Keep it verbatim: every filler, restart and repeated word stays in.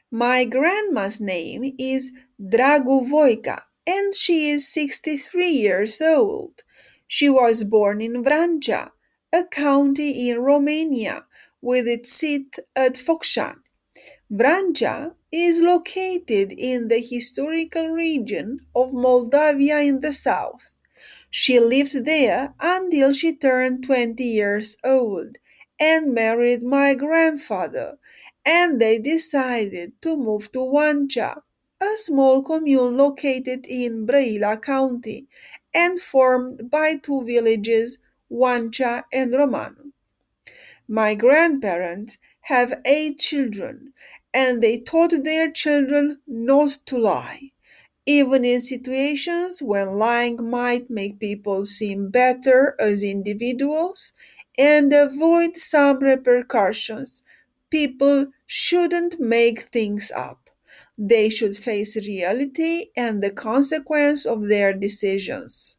My grandma's name is Dragovoika, and she is sixty-three years old. She was born in Vrancea, a county in Romania, with its seat at Focșani. Vrancea is located in the historical region of Moldavia in the south. She lived there until she turned twenty years old and married my grandfather, and they decided to move to Wancea, a small commune located in Brăila County and formed by two villages, Wancea and Romanu. My grandparents have eight children, and they taught their children not to lie, even in situations when lying might make people seem better as individuals and avoid some repercussions. People shouldn't make things up. They should face reality and the consequence of their decisions.